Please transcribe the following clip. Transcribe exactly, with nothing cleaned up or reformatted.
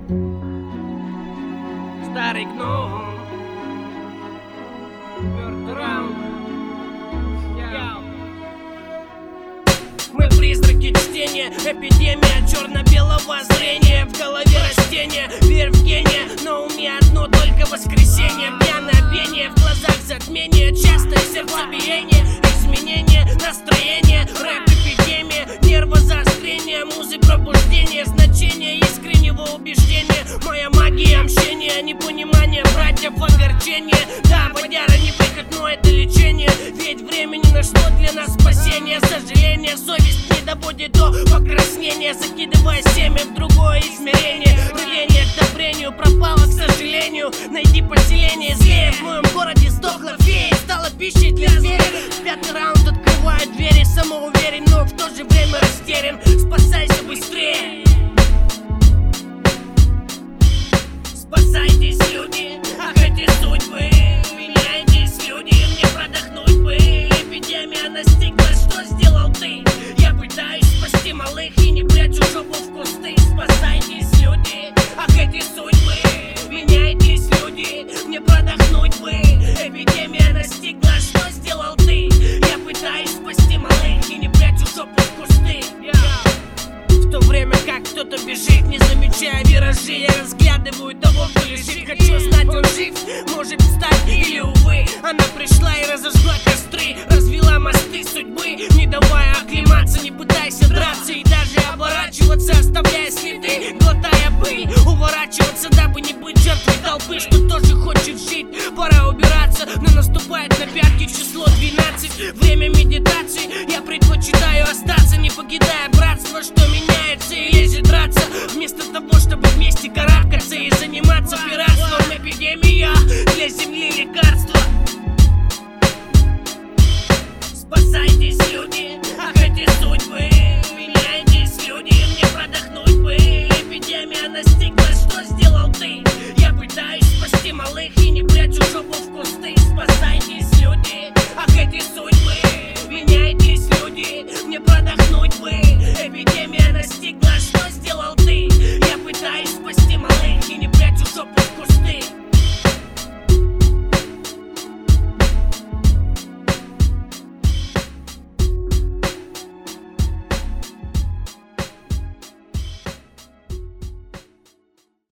Старый гном. Мы призраки чтения, эпидемия черно-белого зрения. В голове растения, верь в гения, на уме одно только воскресенье. Пьяное пение, в глазах затмение, частое сердцебиение, изменение настроения. Рэп эпидемия, нервозаострение, музы пробуждение, значение искреннего убеждения. Моя магия мщения, непонимание братьев, огорчение. Да, водяра не выход, но это лечение. Ведь времени на что для нас спасение. Сожаление, совесть не доводит до покраснения, закидывая семя в другое измерение. Рвение к добрению пропало, к сожалению. Найди поселение злее. В моем городе сдохла фея, стала пищей для зверя. Пятый раунд открывает двери, самоуверен, но в то же время растерян. Спасайся быстрее. Спасайтесь, люди, ах эти судьбы. Меняйтесь, люди, мне продохнуть бы. Эпидемия настигла, что сделал ты? Я пытаюсь спасти малых и не прячу жопу в кусты. Спасайтесь, люди, ах эти судьбы. Меняйтесь, люди, мне продохнуть бы. Эпидемия настигла, что сделал ты? Я пытаюсь спасти малых и не прячу жопу в кусты. В то время как кто-то бежит, не замечая виражи, я разглядываю того, кто лежит. Хочу знать, он жив, может стать или увы. Она пришла и разожгла костры, развела мосты судьбы, не давая оклематься, не пытайся драться и даже оборачиваться, оставляя следы, глотая пыль. Уворачиваться, дабы не быть жертвой толпы, что тоже хочет жить. Пора убираться, но наступает на пятки число двенадцать. Время медитации, я предпочитаю остаться, не покидая братство, что меняется и лезет драться. Вместо того, чтобы вместе карабкаться и заниматься